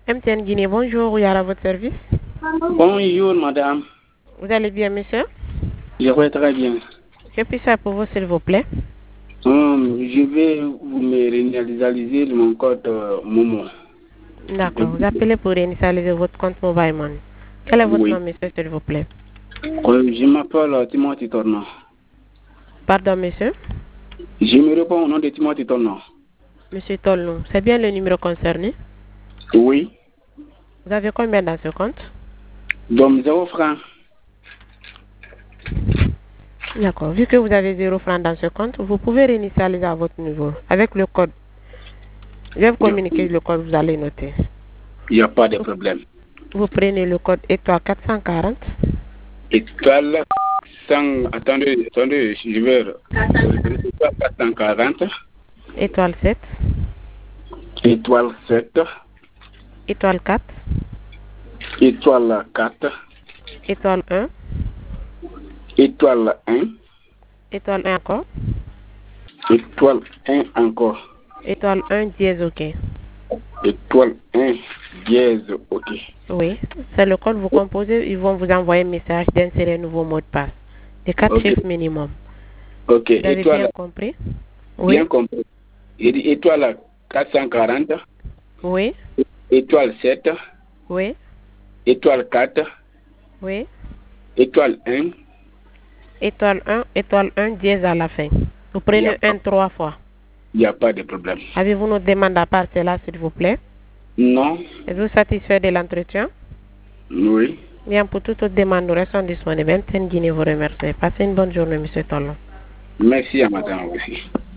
MTN Guinée, bonjour, oui, à votre service. Bonjour, madame. Vous allez bien, monsieur? Je vais très bien. Que puis-je faire pour vous, s'il vous plaît? Je vais vous me réinitialiser mon code Momo. D'accord, vous appelez pour réinitialiser votre compte Mobile Money. Quel est votre Oui. nom, monsieur, s'il vous plaît? Je m'appelle Timothy Torno. Pardon, monsieur? Je me réponds au nom de Timothy Torno. Monsieur Tolnou, c'est bien le numéro concerné? Oui. Vous avez combien dans ce compte? Donc, 0 francs. D'accord, vu que vous avez 0 francs dans ce compte, vous pouvez réinitialiser à votre niveau avec le code. Je vais vous communiquer le code, vous allez noter. Il n'y a pas de problème. Vous prenez le code étoile 440. Étoile 100. Attendez, je vais. Étoile 440. Étoile 7. Étoile 7. Étoile 4. Étoile 4. Étoile 1. Étoile 1. Étoile 1 encore. Étoile 1 encore. Étoile 1 dièse OK. Étoile 1 dièse OK. Oui, c'est le code vous composez. Ils vont vous envoyer un message d'insérer un nouveau mot de passe. De 4 chiffres minimum. OK. Vous avez bien compris? Oui. Bien compris. Étoile 440. Oui. Étoile 7. Oui. Étoile 4. Oui. Étoile 1. Étoile 1 dièse à la fin. Vous prenez 1 3 fois. Il n'y a pas de problème. Avez-vous nos demandes à part cela, s'il vous plaît? Non. Êtes-vous satisfait de l'entretien? Oui. Bien, pour toute autre demande, nous restons disponibles. MTN Guinée vous remercie. Passez une bonne journée, monsieur Tolon. Merci à madame aussi.